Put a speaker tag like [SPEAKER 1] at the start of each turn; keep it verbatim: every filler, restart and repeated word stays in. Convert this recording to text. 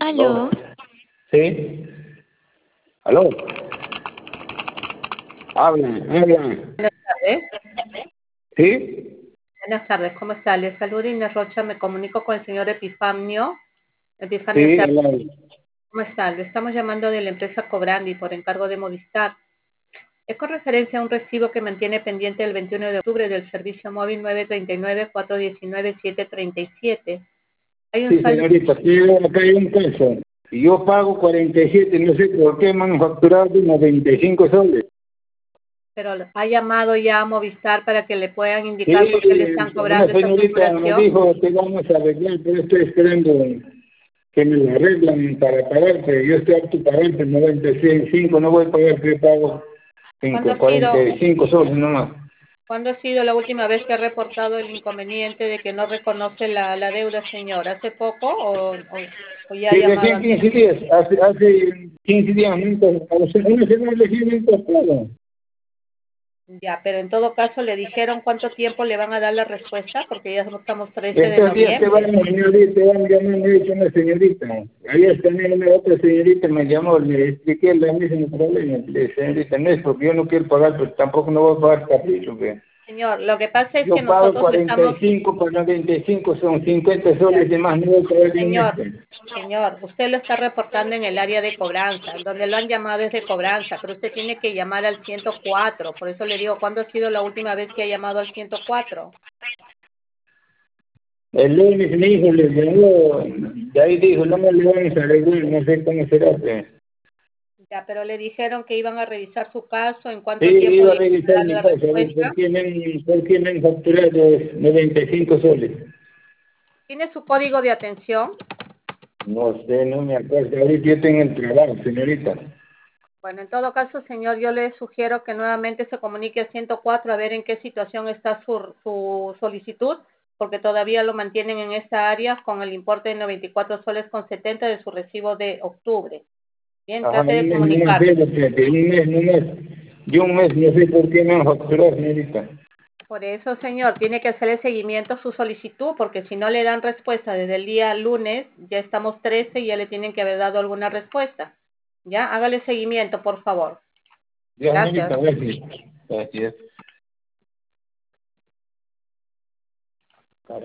[SPEAKER 1] Aló.
[SPEAKER 2] Sí. Aló. Habla, habla.
[SPEAKER 3] Buenas tardes.
[SPEAKER 2] ¿Sí?
[SPEAKER 3] Buenas tardes, ¿cómo está? Les saluda Inés Rocha, me comunico con el señor Epifanio. Epifanio,
[SPEAKER 2] Sí,
[SPEAKER 3] Cerda.
[SPEAKER 2] habla.
[SPEAKER 3] ¿Cómo está? Le estamos llamando de la empresa Cobrandi por encargo de Movistar. Es con referencia a un recibo que mantiene pendiente el veintiuno de octubre del servicio móvil nueve tres nueve, cuatro uno nueve, siete tres siete. Hay un
[SPEAKER 2] Sí,
[SPEAKER 3] saldo,
[SPEAKER 2] señorita, sí, acá hay un caso. Y yo pago cuarenta y siete, no sé por qué me han facturado noventa y cinco soles.
[SPEAKER 3] pero ha llamado ya a Movistar para que le puedan
[SPEAKER 2] Sí,
[SPEAKER 3] indicar por qué le están
[SPEAKER 2] una
[SPEAKER 3] cobrando esa
[SPEAKER 2] señorita me
[SPEAKER 3] facturación.
[SPEAKER 2] dijo que vamos a arreglar, pero estoy esperando que me lo arreglan para pagar, pero yo estoy apto para pagar, pero noventa y cinco, no voy a pagar prepago
[SPEAKER 3] ¿Cuándo
[SPEAKER 2] en
[SPEAKER 3] ha sido,
[SPEAKER 2] cuarenta y cinco soles nomás.
[SPEAKER 3] ¿Cuándo ha sido la última vez que ha reportado el inconveniente de que no reconoce la, la deuda, señor? ¿Hace poco o, o, o ya ha
[SPEAKER 2] Sí,
[SPEAKER 3] llamado
[SPEAKER 2] recién quince
[SPEAKER 3] anteriormente?
[SPEAKER 2] días, hace, hace quince días, nunca, a los- una semana recién nunca pago.
[SPEAKER 3] Ya, pero en todo caso le dijeron cuánto tiempo le van a dar la respuesta, porque ya estamos trece de
[SPEAKER 2] Estos días te van
[SPEAKER 3] noviembre.
[SPEAKER 2] a señorita, te van a llamar, me dice una señorita. Ayer también una otra señorita me llamó, le expliqué el mismo problema. Le dije, señorita, no es porque yo no quiero pagar, pero tampoco no voy a pagar capricho. Que
[SPEAKER 3] Señor, lo que pasa es que
[SPEAKER 2] yo pago
[SPEAKER 3] nosotros le
[SPEAKER 2] cuarenta y
[SPEAKER 3] estamos,
[SPEAKER 2] cinco por noventa y cinco, son cincuenta
[SPEAKER 3] ya,
[SPEAKER 2] soles de más, no voy a pagar ni un
[SPEAKER 3] señor,
[SPEAKER 2] extra.
[SPEAKER 3] señor, usted lo está reportando en el área de cobranza, donde lo han llamado es de cobranza, pero usted tiene que llamar al ciento cuatro, por eso le digo, ¿cuándo ha sido la última vez que ha llamado al ciento cuatro?
[SPEAKER 2] El lunes mi hijo le llamó, de ahí dijo, no me le vamos a arreglar, no sé cómo será. Pues.
[SPEAKER 3] Ya, pero le dijeron que iban a revisar su caso, ¿en
[SPEAKER 2] Sí,
[SPEAKER 3] cuánto tiempo
[SPEAKER 2] iba a
[SPEAKER 3] le iban a
[SPEAKER 2] revisar
[SPEAKER 3] dar
[SPEAKER 2] mi
[SPEAKER 3] la
[SPEAKER 2] casa, a ver por
[SPEAKER 3] respuesta?
[SPEAKER 2] qué me, han- por qué me han facturado noventa y cinco soles.
[SPEAKER 3] ¿Tiene su código de atención?
[SPEAKER 2] No sé, no me acuerdo. Ahorita yo tengo el trabajo, señorita.
[SPEAKER 3] Bueno, en todo caso, señor, yo le sugiero que nuevamente se comunique al ciento cuatro a ver en qué situación está su, su solicitud, porque todavía lo mantienen en esta área con el importe de noventa y cuatro soles con setenta de su recibo de octubre. Bien,
[SPEAKER 2] Ajá,
[SPEAKER 3] trate de
[SPEAKER 2] un mes no más,
[SPEAKER 3] comunicarse.
[SPEAKER 2] fíjate, un mes no más. Yo un mes no sé por qué me han facturado, señorita.
[SPEAKER 3] Por eso, señor, tiene que hacer el seguimiento a su solicitud, porque si no le dan respuesta desde el día lunes, ya estamos trece y ya le tienen que haber dado alguna respuesta. Ya, hágale seguimiento, por favor.
[SPEAKER 2] Ya,
[SPEAKER 3] Gracias.
[SPEAKER 2] señorita, gracias. Gracias.